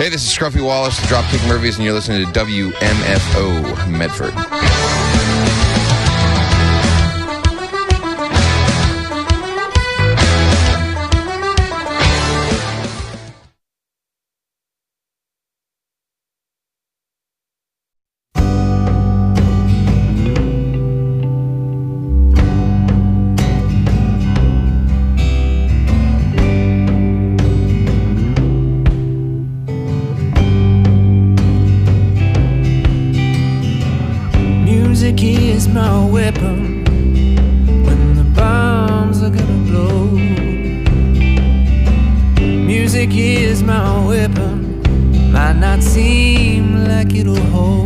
Hey, this is Scruffy Wallace, the Dropkick Murphys, and you're listening to WMFO Medford. Music is my weapon when the bombs are gonna blow. Music is my weapon, might not seem like it'll hold,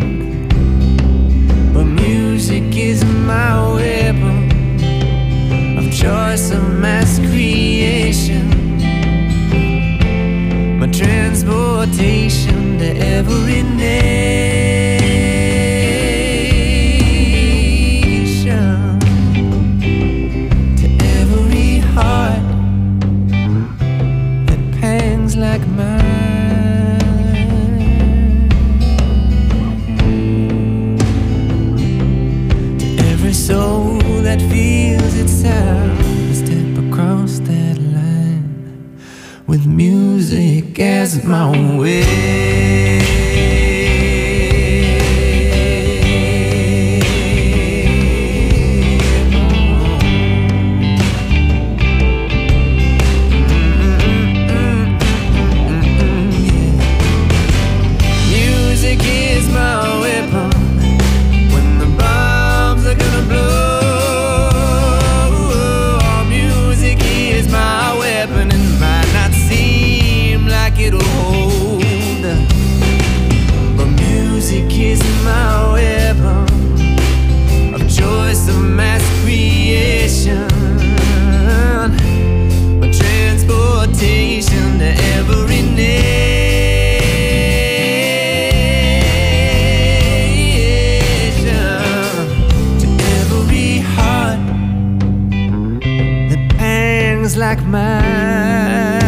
but music is my weapon of choice, of mass creation, my transportation to every nation. Like mine, to every soul that feels its sound, step across that line with music as my way. Like mine,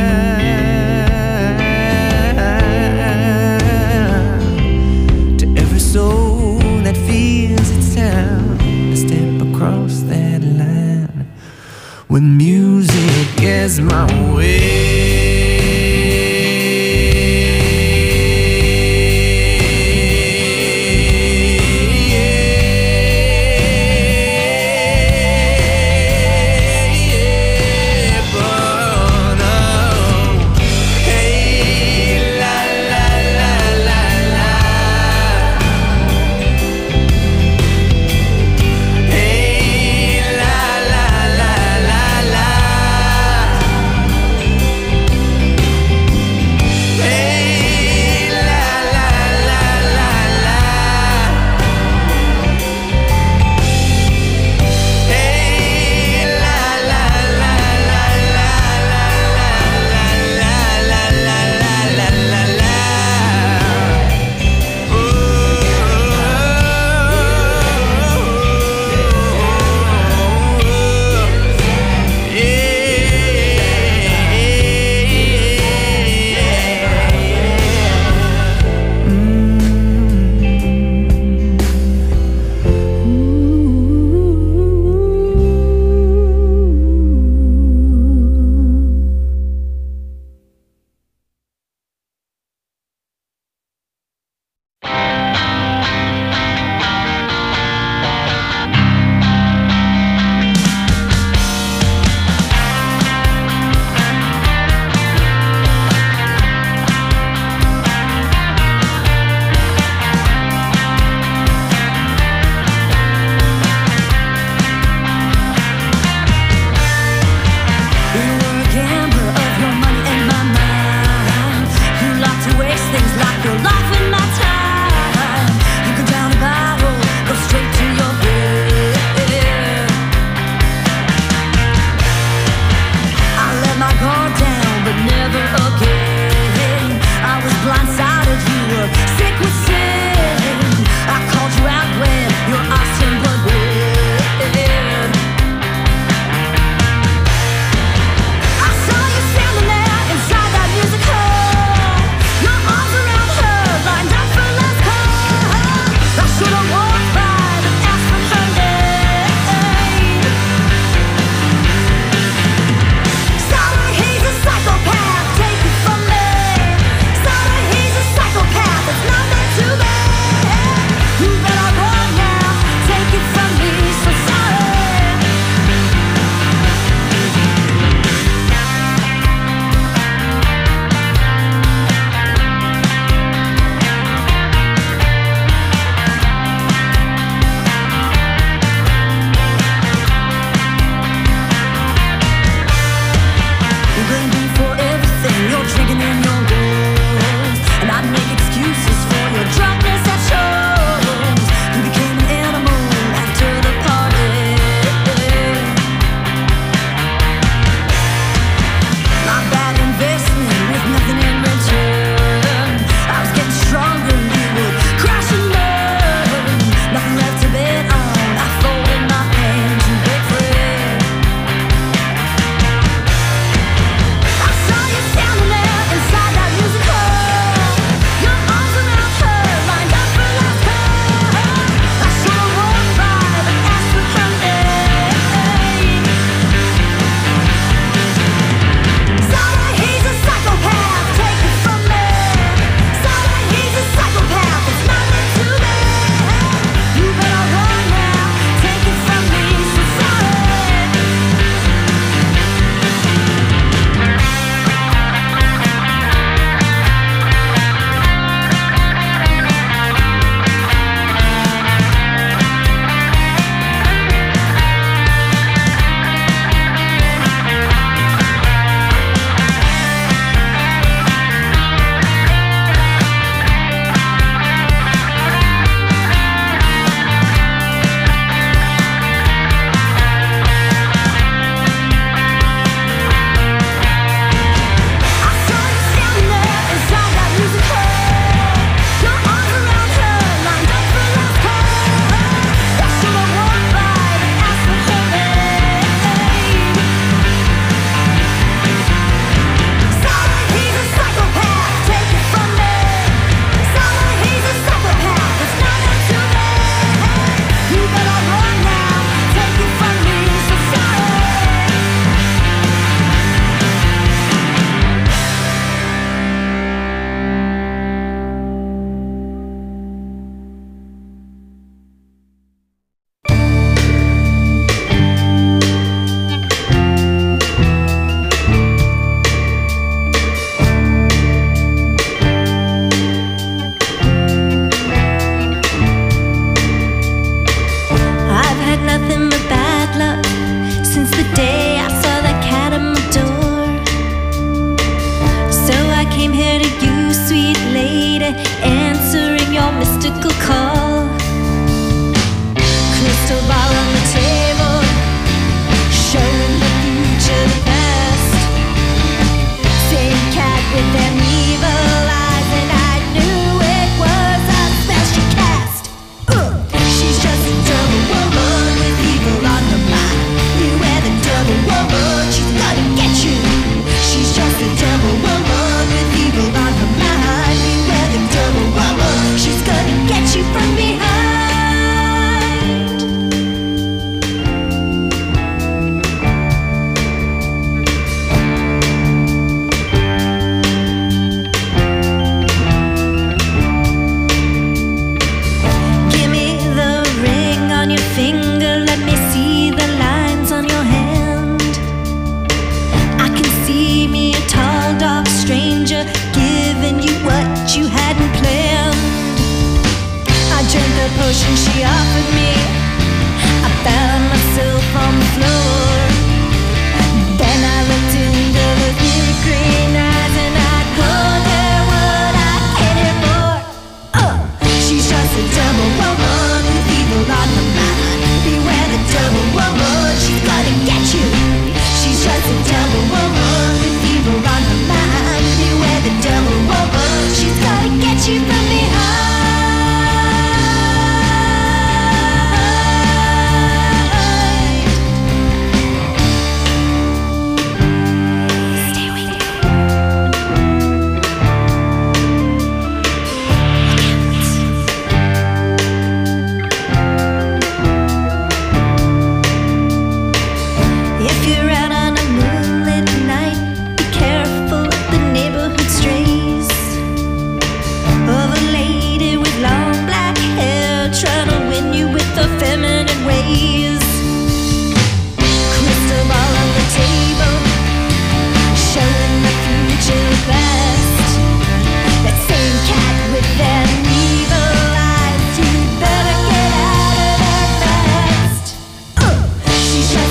to every soul that feels its sound, to step across that line with music as my way.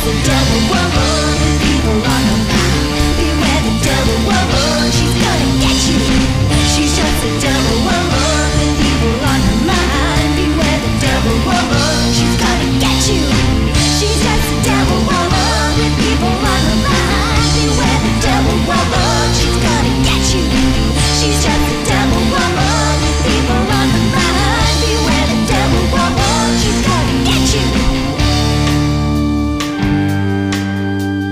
just a devil woman with people on her mind. Beware the devil woman, she's gonna get you. She's just a devil woman with people on her mind. Beware the devil woman, she's gonna get you. She's just a devil woman with people on her mind. Beware the devil woman, she's gonna get you. She's just a devil woman with people on her mind. Beware the devil woman, she's gonna get you.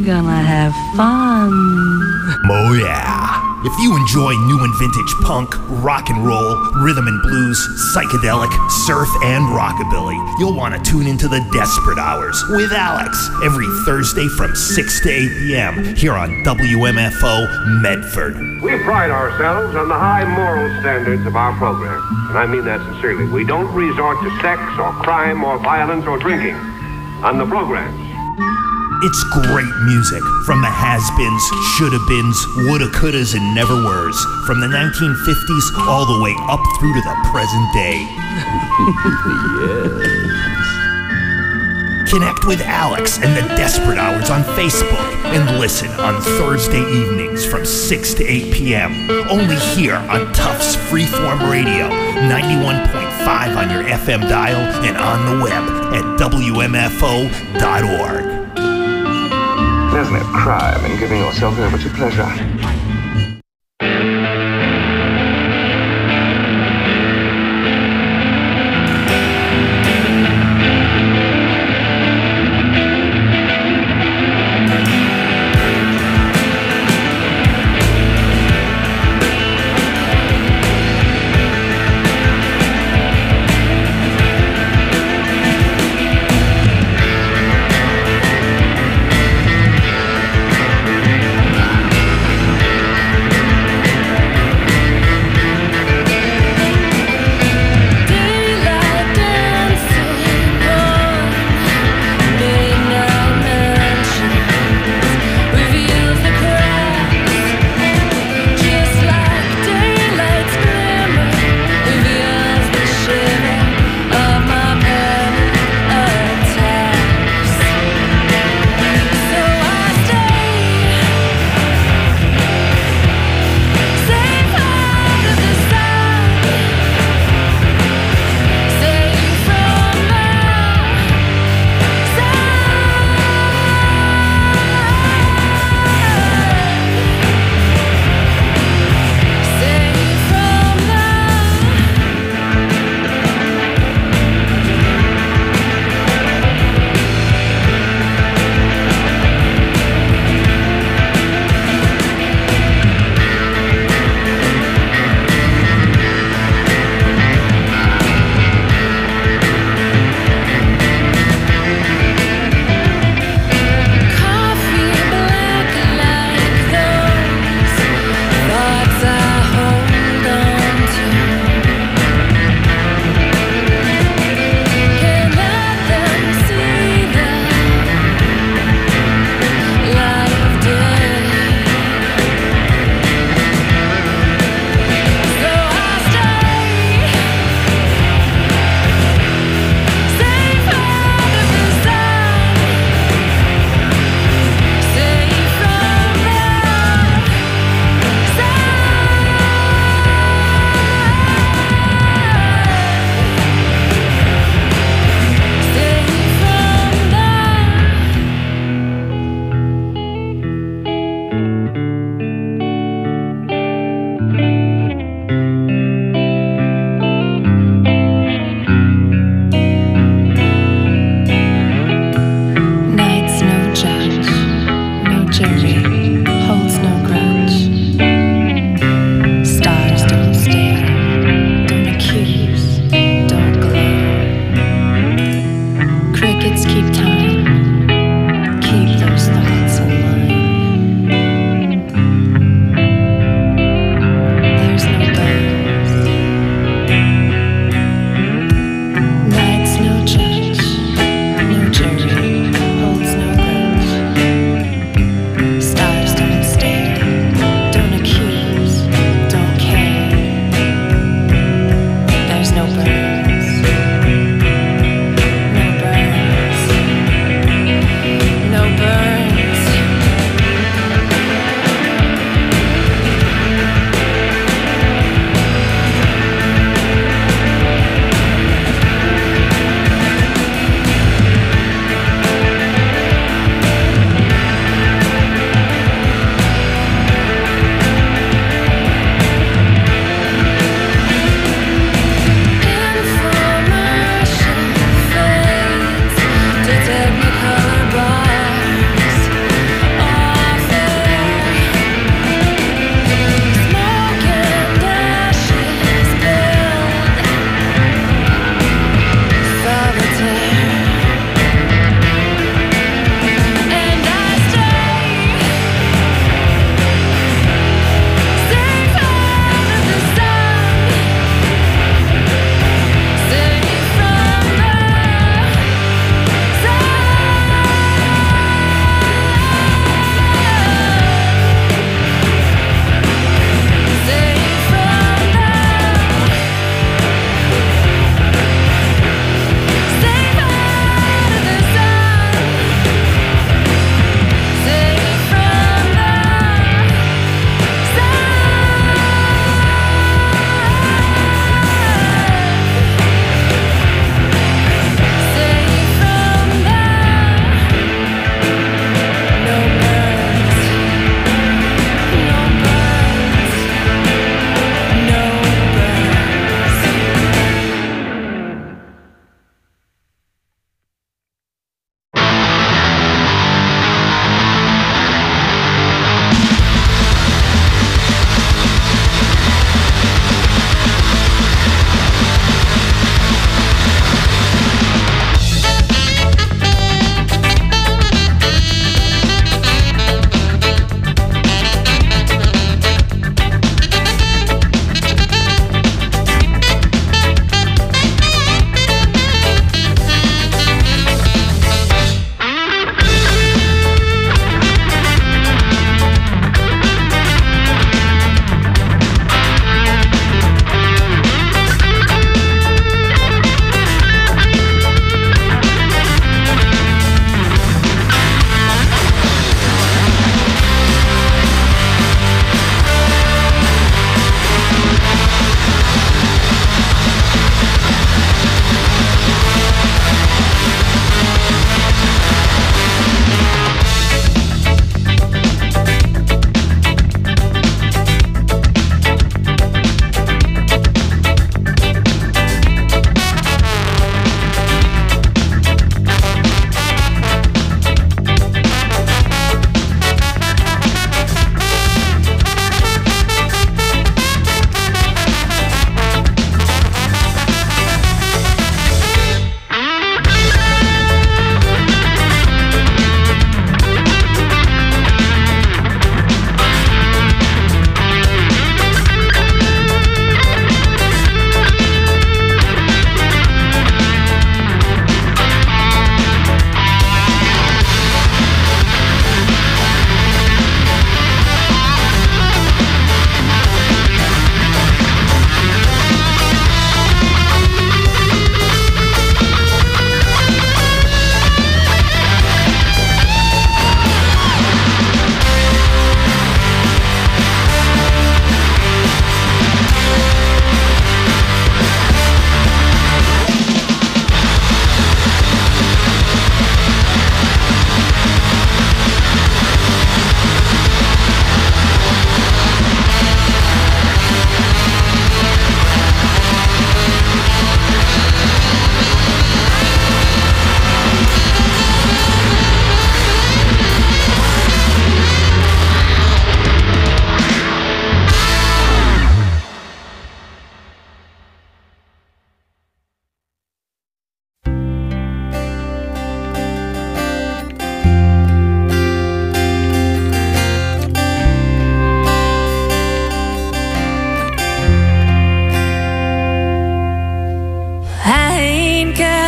gonna have fun. Oh yeah. If you enjoy new and vintage punk, rock and roll, rhythm and blues, psychedelic, surf, and rockabilly, you'll want to tune into the Desperate Hours with Alex every Thursday from 6 to 8 p.m. here on WMFO Medford. We pride ourselves on the high moral standards of our program, and I mean that sincerely. We don't resort to sex or crime or violence or drinking on the programs. It's great music from the has-beens, shoulda-beens, woulda, couldas, and never-weres, from the 1950s all the way up through to the present day. Yes. Connect with Alex and the Desperate Hours on Facebook and listen on Thursday evenings from 6 to 8 p.m. Only here on Tufts Freeform Radio, 91.5 on your FM dial and on the web at WMFO.org. There's no crime in giving yourself over to pleasure.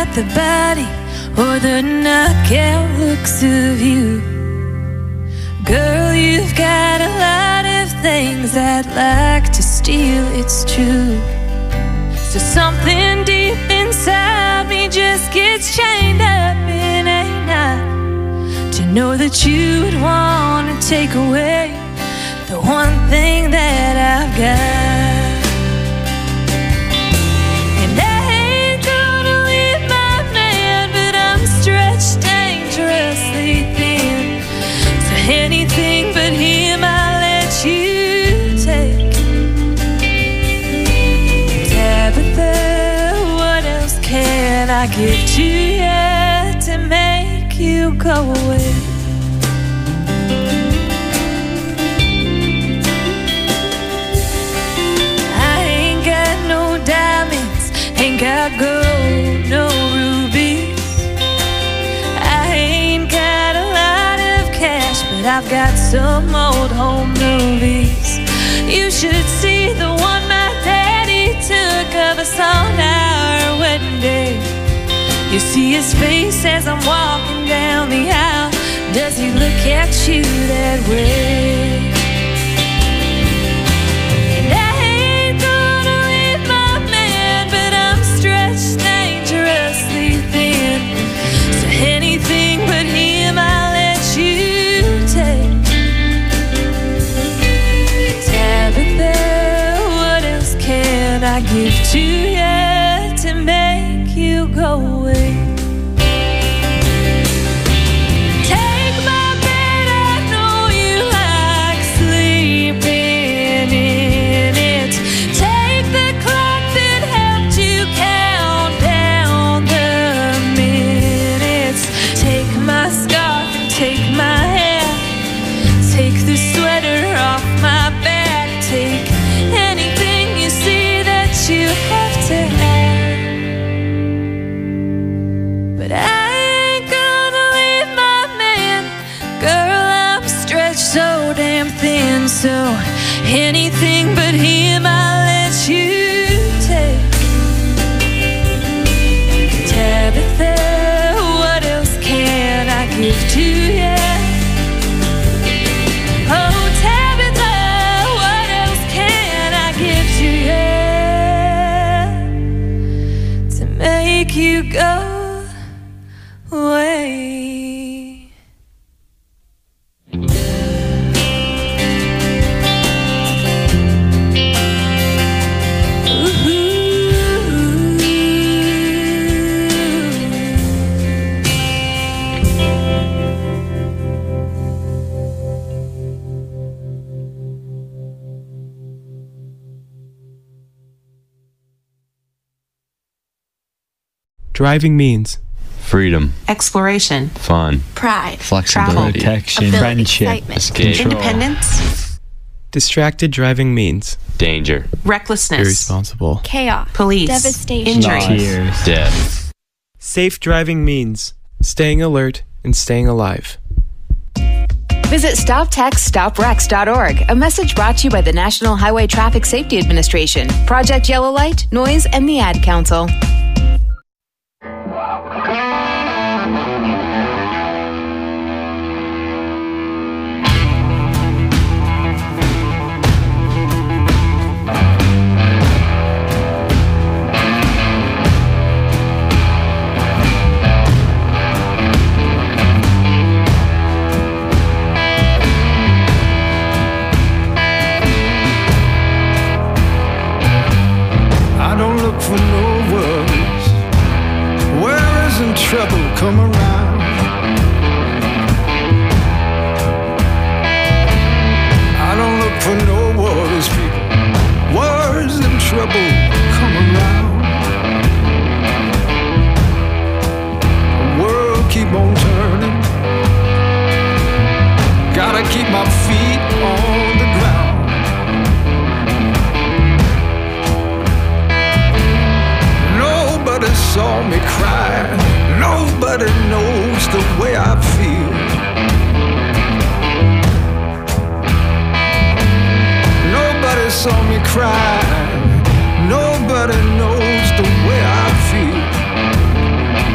the body or the knockout looks of you. Girl, you've got a lot of things I'd like to steal, it's true. So something deep inside me just gets chained up in a knot, to know that you would want to take away the one thing that I've got. And I ain't gonna leave my man, but I'm stretched dangerously thin. So anything but him I'll let you take. Tabitha, what else can I give to you to make you go away? Ain't got gold, no rubies. I ain't got a lot of cash, but I've got some old home movies. You should see the one my daddy took of us on our wedding day. You see his face as I'm walking down the aisle. Does he look at you that way? Dangerously thin. So anything but him I'll let you take. Tabitha, what else can I give to you to make you go away? Take my bed, I know you like sleeping in it. Take the clock that helped you count down the minutes. Take my scarf and take my hair. Take the sweater off my back. Take anything you see that you have to have. But I ain't gonna leave my man. Girl, I'm stretched so damn thin. So anything but him I'll let you take. Tabitha, what else can I give to you? Oh, Tabitha, what else can I give to you to make you go away? Driving means freedom, exploration, fun, pride, flexibility, protection, friendship, escape, independence. Distracted driving means danger, recklessness, irresponsible, chaos, police, devastation, injury, death. Safe driving means staying alert and staying alive. Visit StopTextStopWrecks.org. A message brought to you by the National Highway Traffic Safety Administration, Project Yellow Light, Noise, and the Ad Council. I don't look for no worries. Where isn't trouble come around? I don't look for no worries, people. Worries and trouble come around. The world keep on turning. Gotta keep my feet on the ground. Nobody saw me cry. Nobody knows the way I feel. Nobody saw me cry. Nobody knows the way I feel.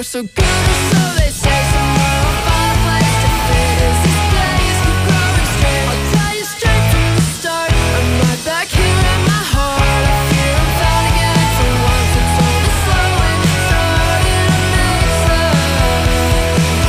so good, or so they say. Somewhere I'll find a place to fit. Is this place keep growing straight? I'll tell you straight from the start. I'm right back here in my heart. I fear I'm found again for once. It's only slowing, starting to make sense.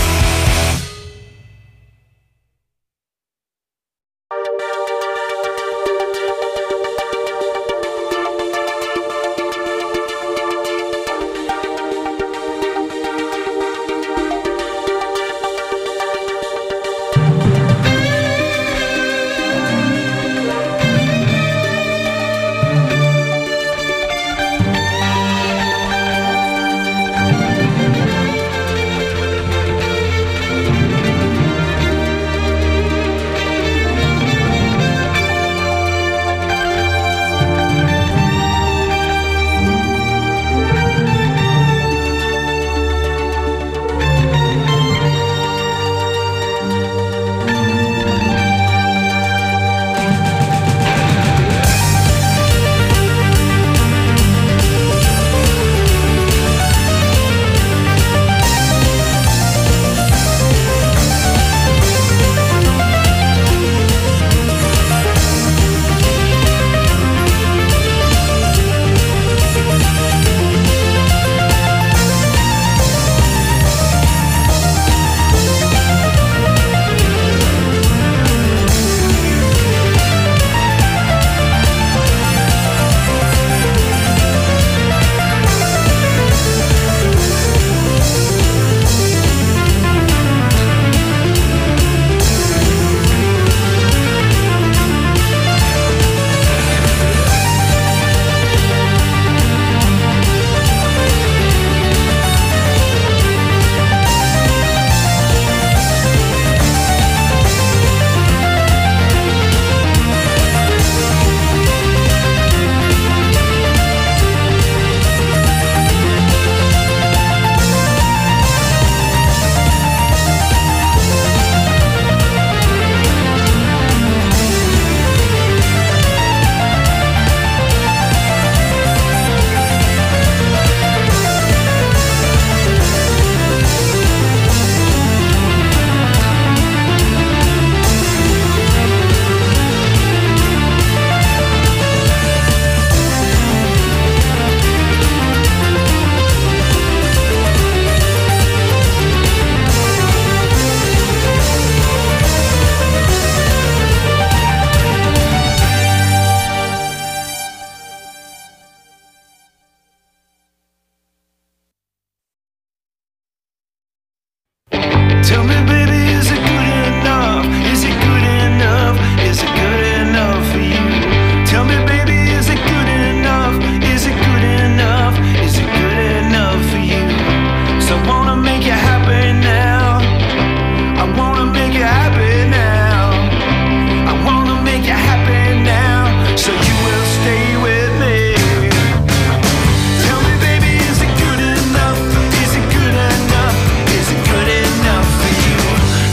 Tell me, baby, is it good enough? Is it good enough? Is it good enough for you? Tell me, baby, is it good enough? Is it good enough? Is it good enough for you? So I wanna make you happy now. I wanna make you happy now. I wanna make you happy now. So you will stay with me. Tell me, baby, is it good enough? Is it good enough? Is it good enough for you?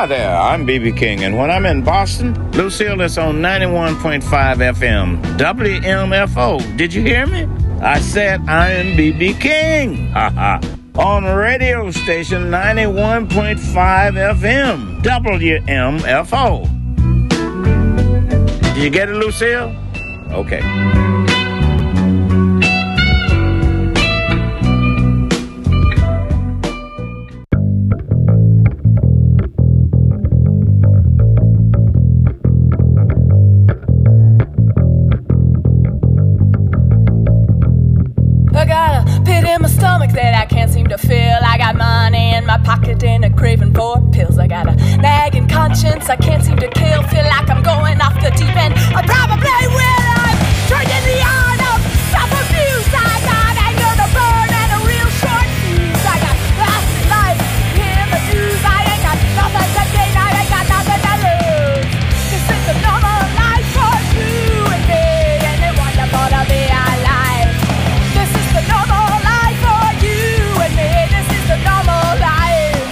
Hi there, I'm BB King, and when I'm in Boston, Lucille is on 91.5 FM, WMFO. Did you hear me? I said I am BB King. Haha. On radio station 91.5 FM, WMFO. Did you get it, Lucille? Okay. I got a pit in my stomach that I can't seem to fill. I got money in my pocket and a craving for pills. I got a nagging conscience I can't seem to kill. Feel like I'm going off the deep end. I probably will. I'm trained in the art of self-abuse. I got anger to burn and a real short fuse. I got lost in life in the news. I ain't got nothing to gain. I ain't got nothing to lose. This is the normal life for you and me, and it's wonderful to be alive. This is the normal life for you and me. This is the normal life.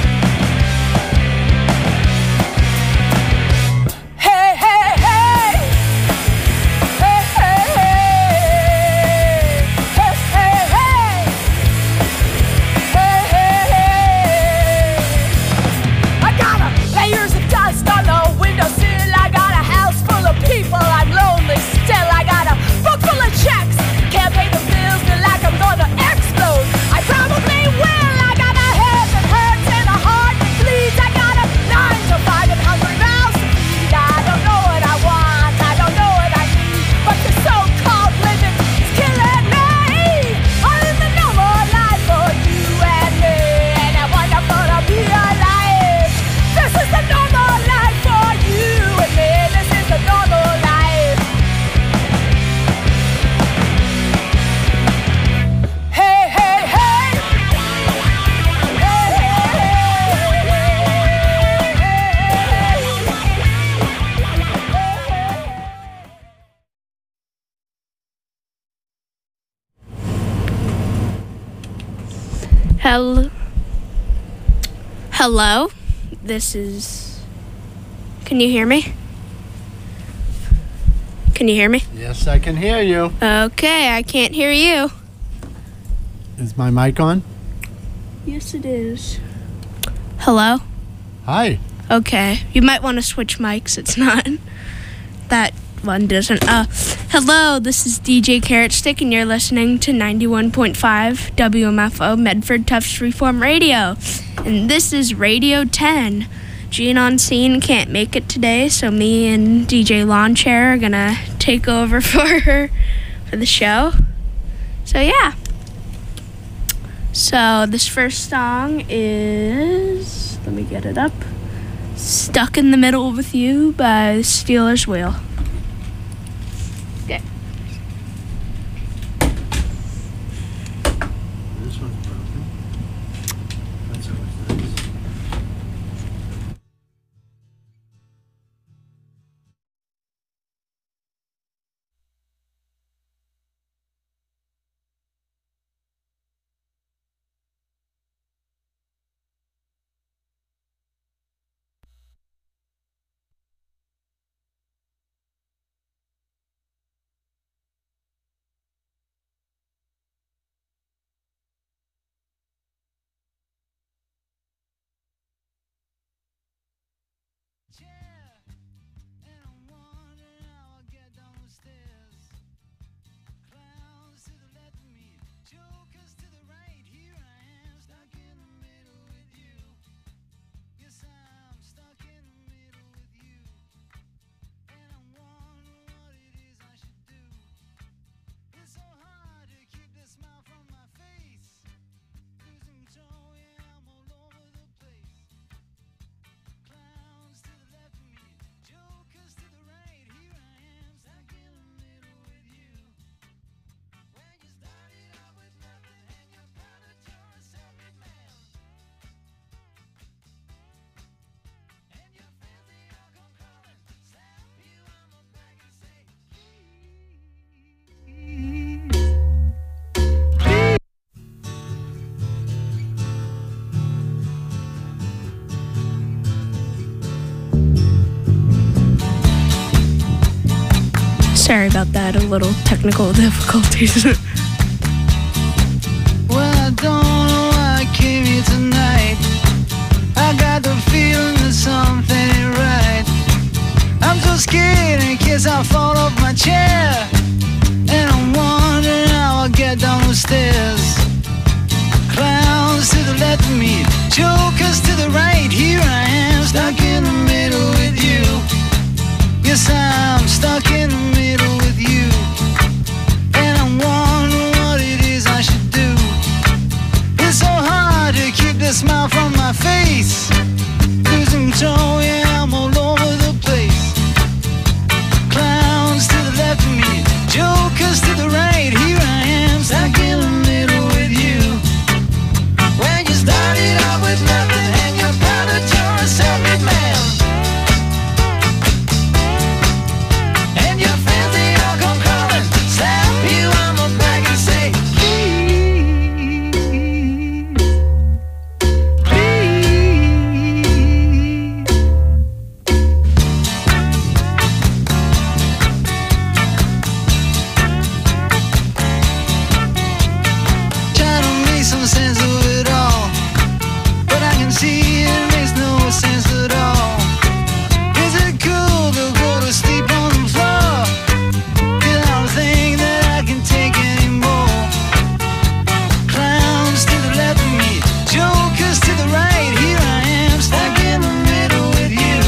Hey, hey, hey. Hey, hey, hey. Hey, hey, hey. Hey, hey, hey. I got layers of dust on the windowsill. I got a house full of people. I'm lonely still. I got a book full of checks. Can't pay the bills. Feel like I'm gonna explode. I probably will. I got a head that hurts and a heart that bleeds. I got a 9 to 5 and hungry mouths to feed. I don't know what I want. I don't know what I need. But this so-called living is killing me. I'm in the normal life for you and me, and I wonderful to be alive. This is the normal life for you and me. This is the normal life. Hey, hey, hey. Hey, hey, Hello. Hello. This is. Can you hear me? Can you hear me? Yes, I can hear you. Okay, I can't hear you. Is my mic on? Yes, it is. Hello? Hi. Okay, you might want to switch mics. It's not. That one doesn't. Hello, this is DJ Carrot Stick, and you're listening to 91.5 WMFO Medford Tufts Reform Radio. And this is Radio 10. Gene on scene can't make it today, so me and DJ Lawn Chair are gonna take over for her for the show. So yeah. So this first song is, let me get it up, Stuck in the Middle with You by Steelers Wheel. Okay. This one's broken. That's always nice. Sorry about that, a little technical difficulties. Well, I don't know why I came here tonight. I got the feeling that something ain't right. I'm so scared in case I fall off my chair, and I'm wondering how I'll get down the stairs. Clowns to the left of me, jokers to the right. Here I am, stuck in the middle with you. Yes, I'm stuck in the middle with you, and I'm wondering what it is I should do. It's so hard to keep the smile from my face. Losing control, yeah, I'm all over the place. Clowns to the left of me, jokers to the right. Here I am, stuck in the middle with you. When you started out with nothing and you're proud that you're a self-made man, and your friends, they all come crawling, slap you on the back and say, try to make some sense of it all, but I can see it makes no sense at all. Is it cool to go to sleep on the floor? 'Cause I don't think that I can take anymore. Clowns to the left of me, jokers to the right. Here I am, stuck in the middle with you.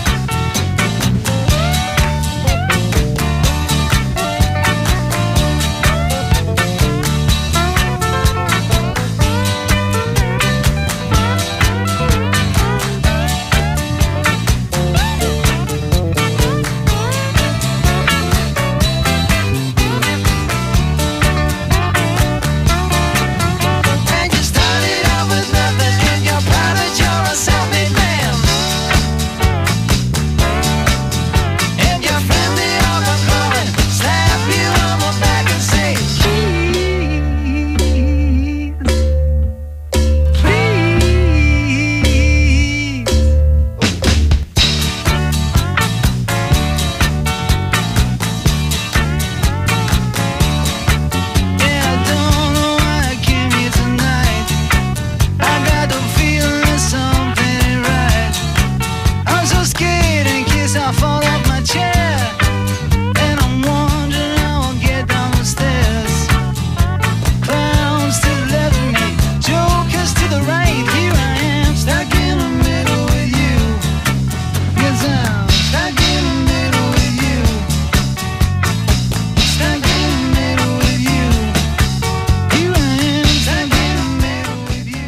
And you started out with nothing and you're proud that you're a self-made man, and your friends, they all come crawling, slap you on the back and say, yeah, I don't know why I came here tonight. I got the feeling that something ain't right. I'm so scared in case I fall off my chair, and I'm wondering how I'll get down the stairs. Clowns to the left of me, jokers to the right. Here I am, stuck in the middle with you. Yes, I'm stuck in the middle with you. Stuck in the middle with you. Here I am, stuck in the middle with you.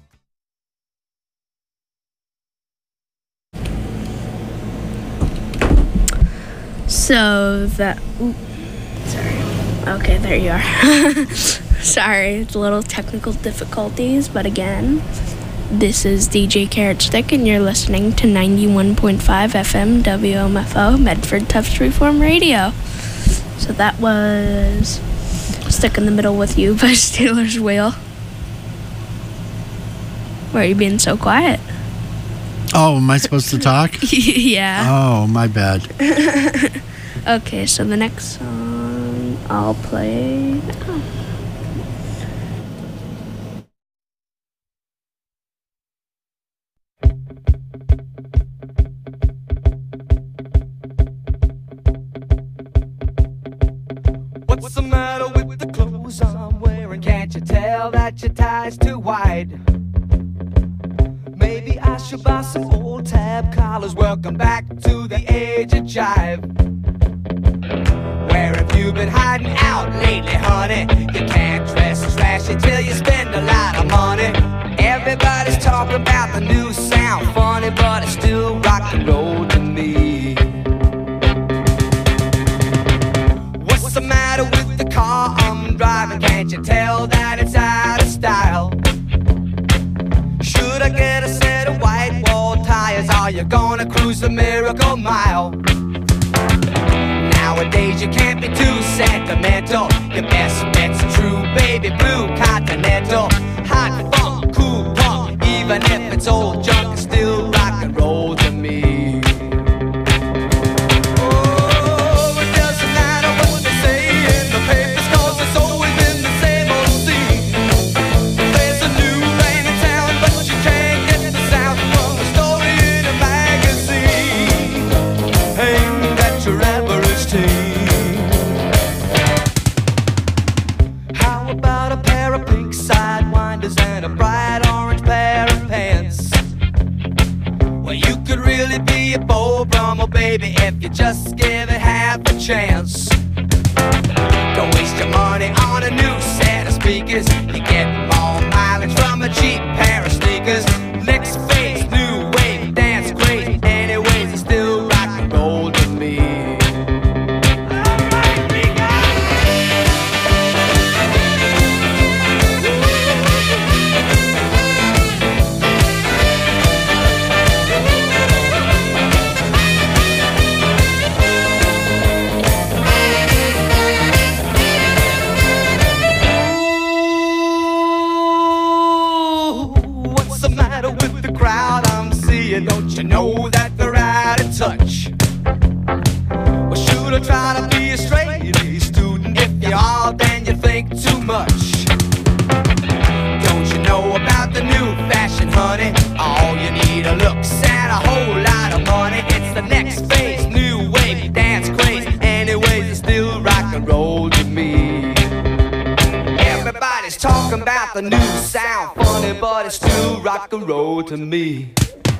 So that. Sorry. Okay, there you are. Sorry, it's a little technical difficulties, but again, this is DJ Carrot Stick, and you're listening to 91.5 FM WMFO Medford Tufts Reform Radio. So that was Stuck in the Middle with You by Steelers Wheel. Why are you being so quiet? Oh, am I supposed to talk? Yeah. Oh, my bad. Okay, so the next song I'll play now. What's the matter with the clothes I'm wearing? Can't you tell that your tie's too wide? Maybe I should buy some old tab collars. Welcome back to the age of jive. Where have you been hiding out lately, honey? You can't dress trashy till you spend a lot of money. Everybody's talking about the new sound, funny, but it's still rock and roll to me. What's the matter with the car I'm driving? Can't you tell that it's out of style? Should I get a set of white wall tires? Are you gonna cruise the Miracle Mile? Nowadays you can't be too sentimental. Your best bet's a true baby blue Continental. Hot funk, cool punk, even if it's old junk, it's still rock and roll to me. Oh, it doesn't matter chance. Don't waste your money on a new set of speakers. You get more mileage from a cheap pair of sneakers. Next phase, new wave, dance craze. Anyways, it's still rock and roll to me. Don't you know that they're out of touch? Well, should I try to be a straight-A student? If you are, then you think too much. Don't you know about the new fashion, honey? All you need are looks and a whole lot of money. It's the next phase, new wave, dance craze. Anyways, it's still rock and roll to me. Everybody's talking about the new sound, funny, but it's still rock and roll to me.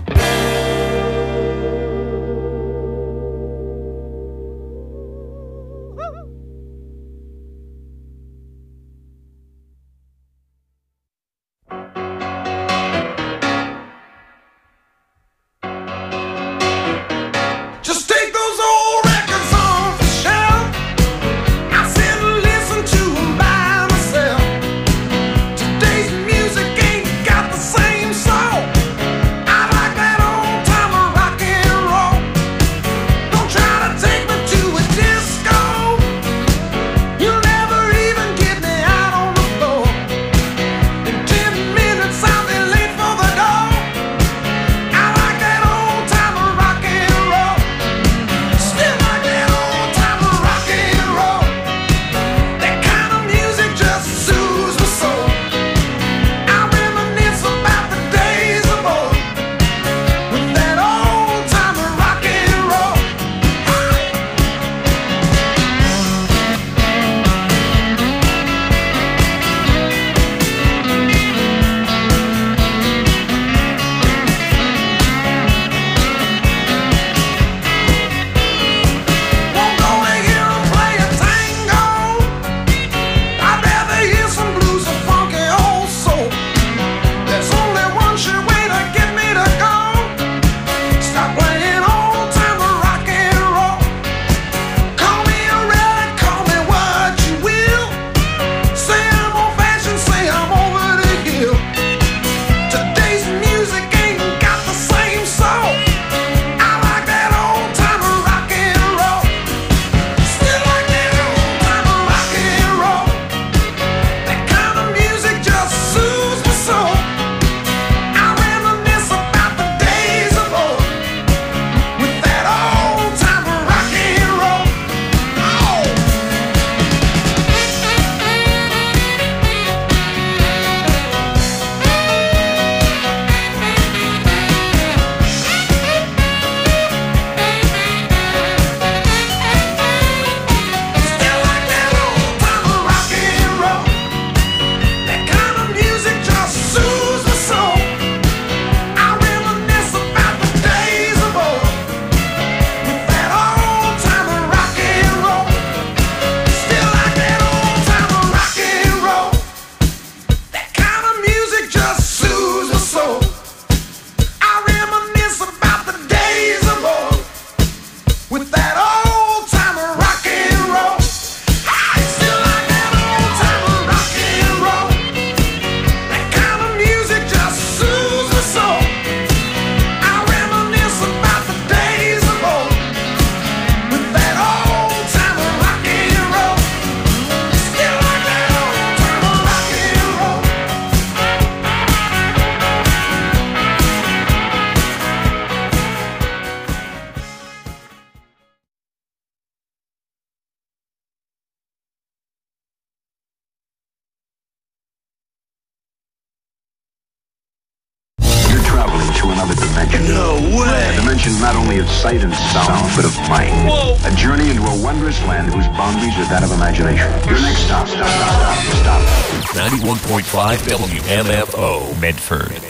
Not only of sight and sound, but of mind. Whoa. A journey into a wondrous land whose boundaries are that of imagination. Your next stop. 91.5 WMFO, Medford.